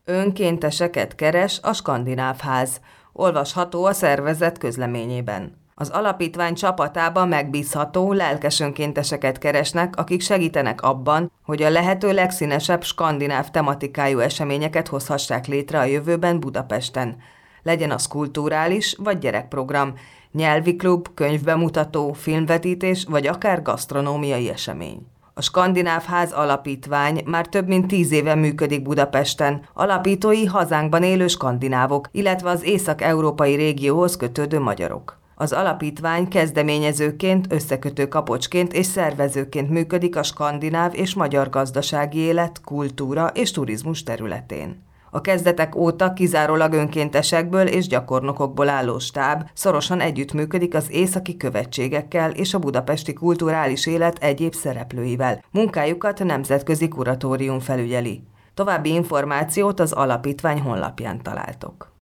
Önkénteseket keres a Skandináv Ház. Olvasható a szervezet közleményében. Az alapítvány csapatában megbízható, lelkes önkénteseket keresnek, akik segítenek abban, hogy a lehető legszínesebb skandináv tematikájú eseményeket hozhassák létre a jövőben Budapesten. Legyen az kulturális vagy gyerekprogram, nyelvi klub, könyvbemutató, filmvetítés vagy akár gasztronómiai esemény. A Skandináv Ház alapítvány már több mint 10 éve működik Budapesten, alapítói hazánkban élő skandinávok, illetve az észak-európai régióhoz kötődő magyarok. Az alapítvány kezdeményezőként, összekötő kapocsként és szervezőként működik a skandináv és magyar gazdasági élet, kultúra és turizmus területén. A kezdetek óta kizárólag önkéntesekből és gyakornokokból álló stáb szorosan együttműködik az északi követségekkel és a budapesti kulturális élet egyéb szereplőivel. Munkájukat nemzetközi kuratórium felügyeli. További információt az alapítvány honlapján találtok.